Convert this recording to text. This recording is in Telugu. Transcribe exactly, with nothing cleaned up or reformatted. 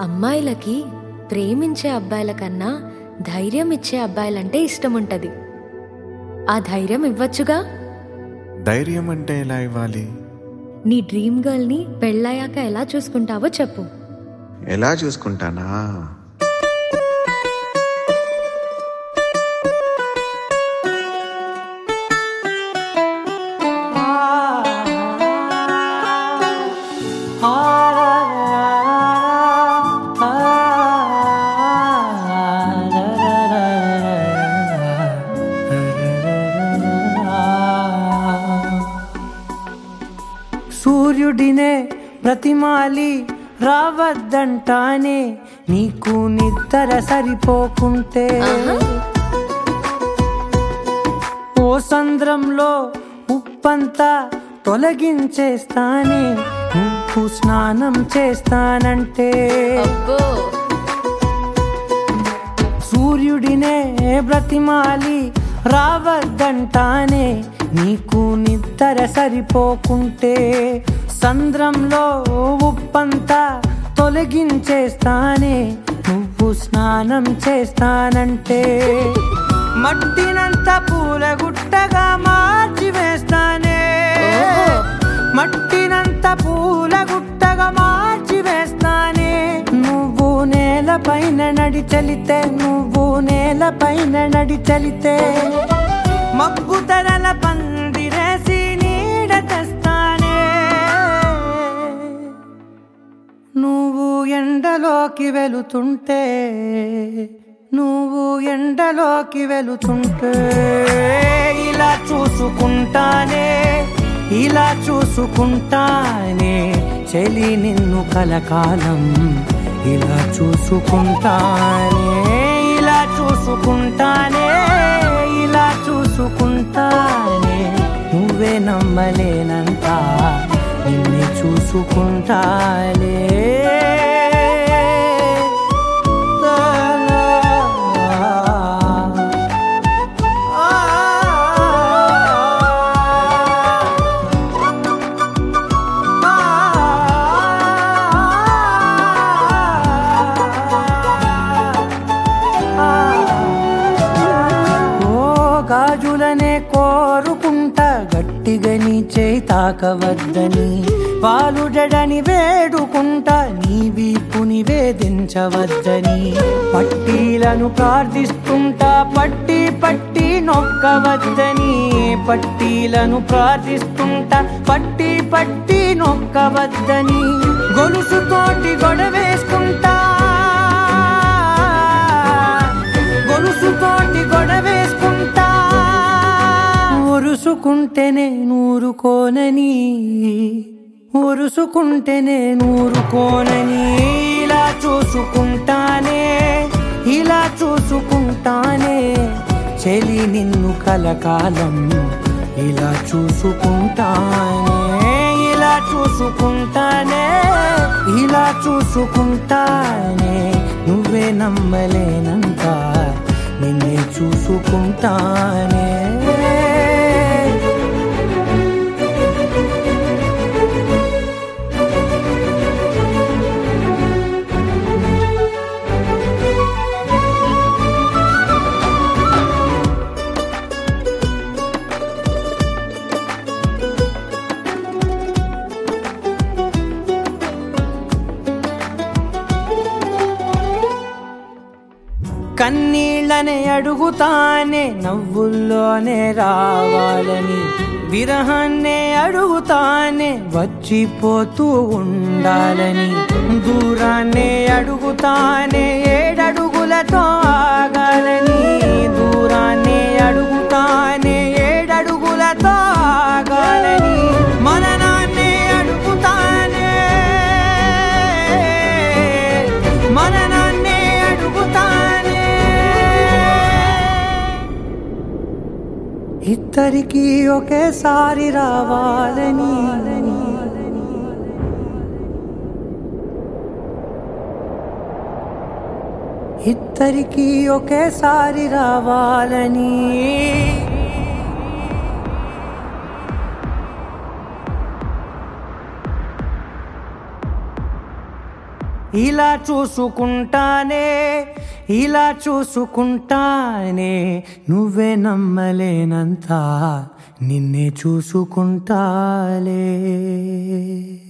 అమ్మాయిలకి ప్రేమించే అబ్బాయిల కన్నా ధైర్యం ఇచ్చే అబ్బాయిలంటే ఇష్టం ఉంటది. ఆ ధైర్యం ఇవ్వచ్చుగా. ధైర్యం అంటే ఎలా ఇవ్వాలి? నీ డ్రీమ్ గర్ల్ ని పెళ్ళయ్యాక ఎలా చూసుకుంటావో చెప్పు. ఎలా చూసుకుంటానా? సూర్యుడినే ప్రతిమాలి రావద్దంటానే నీకు నిద్ర సరిపోకుంటే, ఓ సంద్రంలో ఉప్పంతా తొలగించేస్తానే నువ్వు స్నానం చేస్తానంటే. సూర్యుడినే బ్రతిమాలి రావద్దంటానే నీకు నిద్ర సరిపోకుంటే, సంద్రంలో ఉప్పంతా తొలగించేస్తానే నువ్వు స్నానం చేస్తానంటే. మట్టినంత పూలగుట్టగా మార్చి వేస్తానే, మట్టినంత పూలగుట్టగా మార్చి వేస్తానే. నువ్వు నేల పైన నడి చలితే, నువ్వు నేల పైన నడి చలితే మబ్బు తరల పందిరేసి నీడ తెస్తానే. నువ్వు ఎండలోకి వెళుతుంటే, నువ్వు ఎండలోకి వెళుతుంటే ఇలా చూసుకుంటానే, ఇలా చూసుకుంటానే చెలి నిన్ను కలకాలం. ఇలా చూసుకుంటానే, ఇలా చూసుకుంటానే, ఇలా చూసుకుంటానే నువ్వే నమ్మలేనంత నిన్నే చూసుకుంటానే. గాజులనే కోరుకుంటా గట్టిగా నీ చేయి తాకవద్దని, పాలుడని వేడుకుంటా నీ వీపుని వేధించవద్దని. పట్టీలను ప్రార్థిస్తుంటా పట్టి పట్టి నొక్కవద్దని, పట్టీలను ప్రార్థిస్తుంటా పట్టి పట్టి నొక్కవద్దని. గొలుసుతోటి గొడవేసుకుంటా, గొలుసుతోటి గొడవేసుకుంటా ఒరుసుకుంటేనే నూరుకోనని, ఒరుసుకుంటేనే నూరుకోనని. ఇలా చూసుకుంటానే, ఇలా చూసుకుంటానే చెలి నిన్ను కలకాలం. ఇలా చూసుకుంటానే, ఇలా చూసుకుంటానే, ఇలా చూసుకుంటానే నువ్వే నమ్మలేనంత నిన్నే చూసుకుంటానే. కన్నీళ్ళనే అడుగుతానే నవ్వుల్లోనే రావాలని, విరహాన్నే అడుగుతానే వచ్చిపోతూ ఉండాలని. దూరాన్నే అడుగుతానే ఏడడుగులతో ఆగాలని, దూరాన్నే అడుగుతానే ఏడడుగులతో ఆగాలని. మననాన్నే అడుగుతానే, మననాన్నే అడుగుతానే ఇద్దరికి ఒకేసారి రావాలని. ఇద్దరికి ఒకేసారి రావాలని. ఇలా చూసుకుంటానే ఇలా చూసుకుంటానే నువ్వే నమ్మలేనంత నిన్నే చూసుకుంటాలే.